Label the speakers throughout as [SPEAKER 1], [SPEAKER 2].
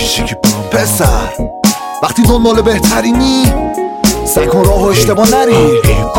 [SPEAKER 1] پسر وقتی دنبال بهترینی سعی کن راه و اشتباه نری.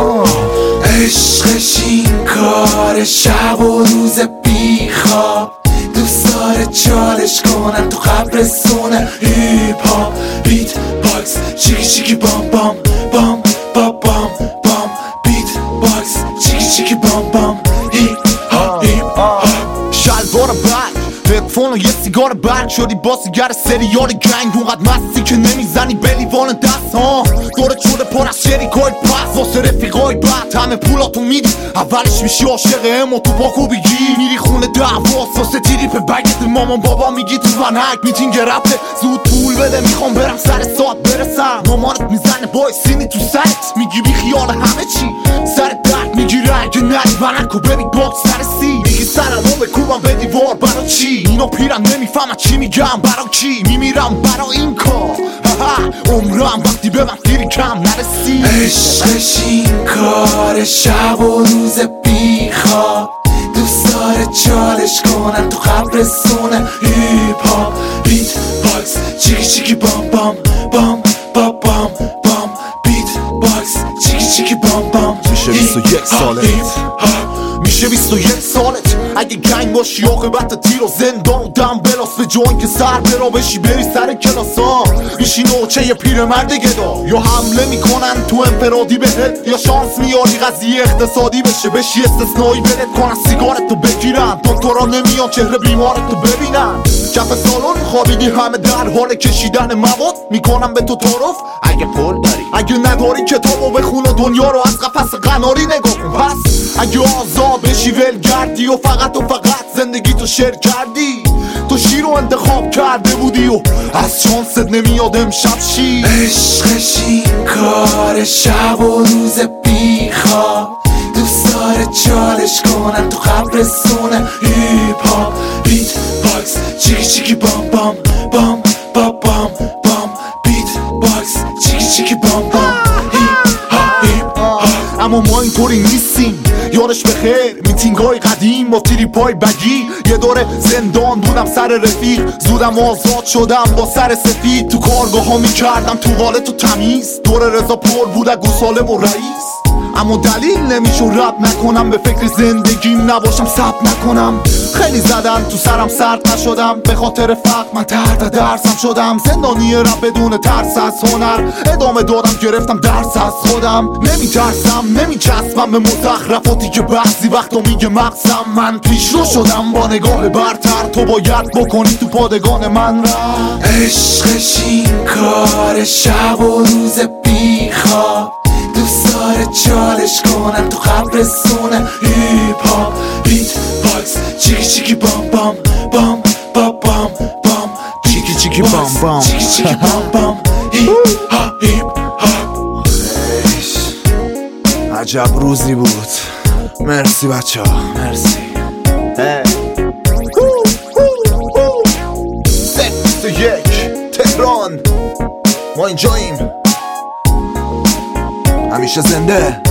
[SPEAKER 2] عشقش این کار شب و روز بیخواب، دوست داره چالش کنن تو قبرستونه. هیپ هاپ بیت باکس چیکی چیکی بام بام بام بام بام بام. بیت باکس چیکی چیکی بام بام. هیپ هاپ هیپ هاپ.
[SPEAKER 1] شلوار برگ هدفون و یه سیگار برگ شدی با سیگر سریال گنگ. اونقدر مستی که نمیزنی به لیوان دست ها. دورت شده پر از شریکای پس واسه رفیقای بد. همه پولاتو میدی اولش میشی عاشق امو تو پاکو بگی. میری خونه دعواست واسه تیری به بگت مامان بابا میگی تو ونک میتینگ رفته زود پول بده میخوام برم سر ساعت برسم. مامانت میزنه بای سینی تو سرت میگی بی خیال همه چی سر درد میگیره اگه نری ونکو بری باکس سر سی. میگی سرمو بکوبم به دیوار برا چی؟ اینا پیرن نمیفهمن چی میگم برا کی؟ میمیرم برا این کار عمرم وقتی به من دیری کم نرسی.
[SPEAKER 2] عشقش این کار شب و روز بیخواب، دوست داره چالش کنن تو قبرستونه. هیپ هاپ بیت باکس چیکی چیکی بام بام بام بام بام بام. بیت باکس چیکی چیکی بام بام.
[SPEAKER 1] میشه 21 سالت میشه 21 سالت اگه گنگ باشی عاقبت تیر و زندان و دم بلاس به جوان که سر برا بشی بری سر کلاسا. میشی نوچه یه پیرمرد گدا یا حمله میکنن تو انفرادی بهت یا شانس میاری قضیه اقتصادی بشی استثنایی برت کنن سیگارتو بگیرن تا تو را نمیان چهره بیمارتو ببینن. کف سالن خوابیدی همه در حال کشیدن مواد میکنن به تو تعارف اگه پول داری. اگه نداری کتابو بخون و دنیا رو از قفس قناری نگاه کن. پس اگه آزاد بشی ولگردی و فقط زندگی تو شیر کردی تو شیر رو انتخاب کرده بودی و از شانست نمیاد امشب شی.
[SPEAKER 2] عشقش این کار شب و روز بیخواب، دوست داره چالش کنن تو قبرستونه. هیپ هاپ بیت باکس چیکی چیکی بام بام بام بام بام بام. بیت باکس چیکی چیکی بام بام. هیپ هاپ هیپ هاپ.
[SPEAKER 1] اما ما اینطوری نیستیم یادش بخیر میتینگای قدیم با تریپای بگی. یه دوره زندان بودم سر رفیق زودم آزاد شدم با سر سفید. تو کارگاه ها میکردم توالت و تمیز. دور رضا پر بود گوساله و رئیس. اما دلیل نمیشه رب نکنم به فکر زندگیم نباشم ثبت نکنم. خیلی زدن تو سرم سرد نشدم به خاطر فقر من تحت درسم شدم. زندانی رب بدون ترس از هنر ادامه دادم گرفتم درس از خودم. نمیترسم نمیچسبم به مزخرفاتی که بعضی وقتا میگه مغزم. من پیشرو شدم با نگاه برتر تو باید بکنی تو پادگان من را.
[SPEAKER 2] عشقش این کار شب و روز بیخواب، دوست داره چالش کنن تو قبرستونه. هیپ هاپ بیت باکس چیکی چیکی بام بام بام بام بام بام.
[SPEAKER 1] چیکی چیکی بام بام
[SPEAKER 2] چیکی چیکی بام بام. هیپ هاپ هیپ هاپ.
[SPEAKER 1] عجب روزی بود. مرسی بچه ها مرسی. 21 تهران ما اینجاییم همیشه زنده.